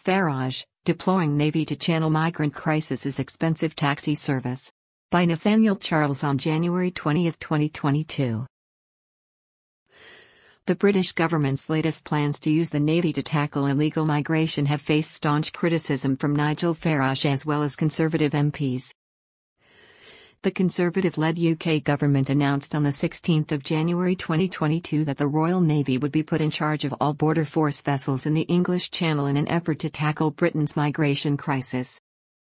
Farage, deploying Navy to channel migrant crisis is expensive taxi service. By Nathaniel Charles on January 20, 2022. The British government's latest plans to use the Navy to tackle illegal migration have faced staunch criticism from Nigel Farage as well as Conservative MPs. The Conservative-led UK government announced on the 16th of January 2022 that the Royal Navy would be put in charge of all border force vessels in the English Channel in an effort to tackle Britain's migration crisis.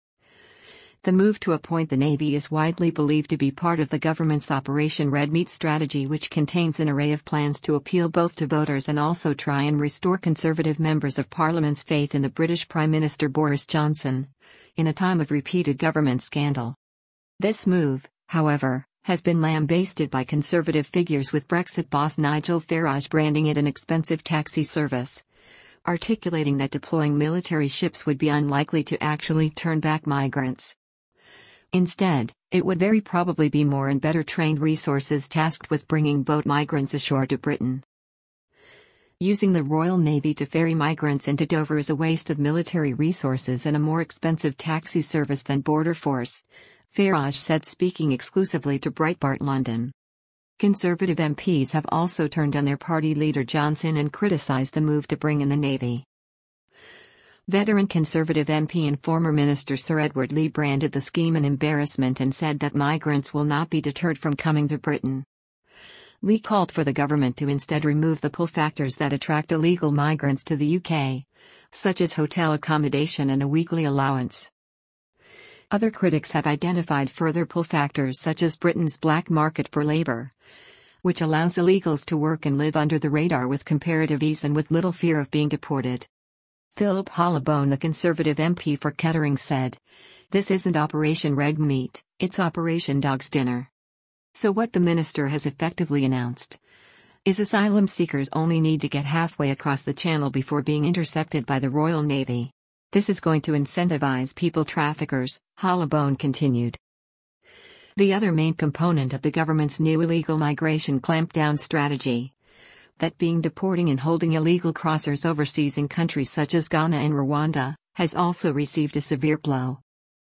The move to appoint the Navy is widely believed to be part of the government's Operation Red Meat strategy, which contains an array of plans to appeal both to voters and also try and restore Conservative members of Parliament's faith in the British Prime Minister Boris Johnson, in a time of repeated government scandal. This move, however, has been lambasted by Conservative figures, with Brexit boss Nigel Farage branding it an expensive taxi service, articulating that deploying military ships would be unlikely to actually turn back migrants. Instead, it would very probably be more and better trained resources tasked with bringing boat migrants ashore to Britain. Using the Royal Navy to ferry migrants into Dover is a waste of military resources and a more expensive taxi service than border force, Farage said, speaking exclusively to Breitbart London. Conservative MPs have also turned on their party leader Johnson and criticised the move to bring in the Navy. Veteran Conservative MP and former Minister Sir Edward Lee branded the scheme an embarrassment and said that migrants will not be deterred from coming to Britain. Lee called for the government to instead remove the pull factors that attract illegal migrants to the UK, such as hotel accommodation and a weekly allowance. Other critics have identified further pull factors such as Britain's black market for labour, which allows illegals to work and live under the radar with comparative ease and with little fear of being deported. Philip Hollobone, the Conservative MP for Kettering, said, "This isn't Operation Red Meat, it's Operation Dog's Dinner." So what the minister has effectively announced is asylum seekers only need to get halfway across the channel before being intercepted by the Royal Navy. This is going to incentivize people traffickers, Hollobone continued. The other main component of the government's new illegal migration clampdown strategy, that being deporting and holding illegal crossers overseas in countries such as Ghana and Rwanda, has also received a severe blow.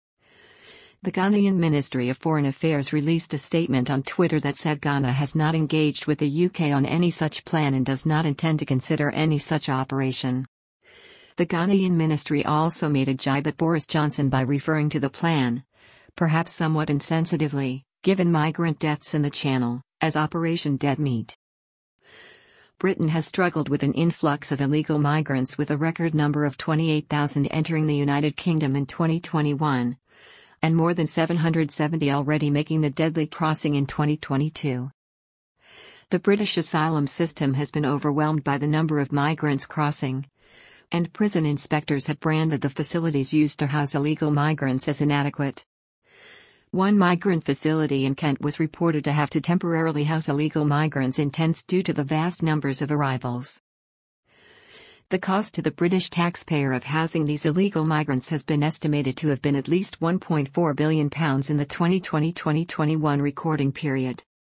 The Ghanaian Ministry of Foreign Affairs released a statement on Twitter that said Ghana has not engaged with the UK on any such plan and does not intend to consider any such operation. The Ghanaian ministry also made a jibe at Boris Johnson by referring to the plan, perhaps somewhat insensitively, given migrant deaths in the Channel, as Operation Dead Meat. Britain has struggled with an influx of illegal migrants, with a record number of 28,000 entering the United Kingdom in 2021, and more than 770 already making the deadly crossing in 2022. The British asylum system has been overwhelmed by the number of migrants crossing, and prison inspectors have branded the facilities used to house illegal migrants as inadequate. One migrant facility in Kent was reported to have to temporarily house illegal migrants in tents due to the vast numbers of arrivals. The cost to the British taxpayer of housing these illegal migrants has been estimated to have been at least £1.4 billion in the 2020-2021 recording period.